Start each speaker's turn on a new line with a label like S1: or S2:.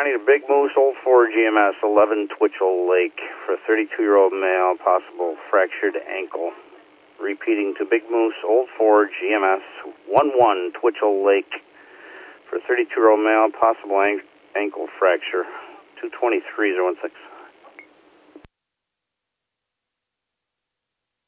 S1: County to Big Moose, Old Ford, GMS 11 Twitchell Lake for a 32-year-old male, possible fractured ankle. Repeating to Big Moose, Old Ford, GMS 11 Twitchell Lake for a 32-year-old male, possible ankle fracture. 223-016.